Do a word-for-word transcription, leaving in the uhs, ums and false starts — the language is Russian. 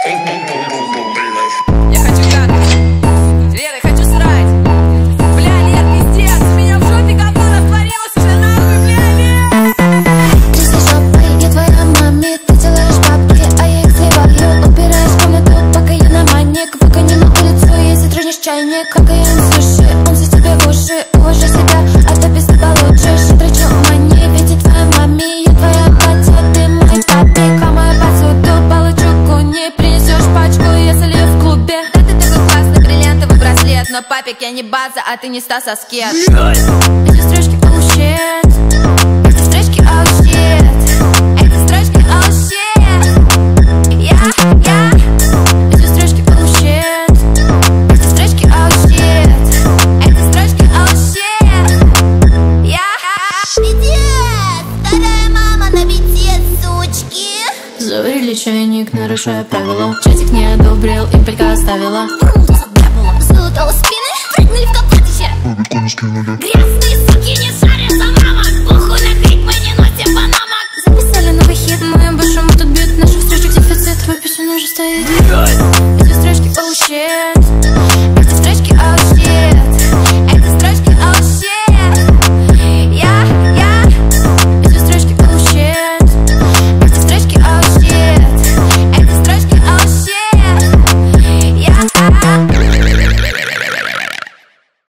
Я хочу гадать, Лера, хочу срать. Бля, Лер, пиздец, у меня в жопе говно растворилось уже нахуй, бля, Лер. Ты за жопой, я твоя маме. Ты делаешь бабки, а я их сливаю. Убираешь комнату, пока я на манек. Выгони на улицу, если тронешь чайник. Кокаин, суши, он за тебе в уши. Уважай себя, а то без получишь. Трачу мани, ведь я твоя маме. Я твоя батя, ты мой папик. А мою посуду получу куни. Принесешь пачку, я солью в клубе. Да ты такой классный бриллиантовый браслет. Но папик, я не база, а ты не Стас Аскет. Эти строчки, oh shit. Эти строчки, oh shit. Эти строчки, oh shit. Я, я. Эти строчки, oh shit. Эти строчки, oh shit. Эти строчки, oh shit. Я. Пиздец, вторая мама на бите, сучки. Заварили чайник, нарушая правила. Чатик не одобрил, импелька оставила. Залутала спины, прыгнули в копытище. Бабику не скинули. Грязные суки, не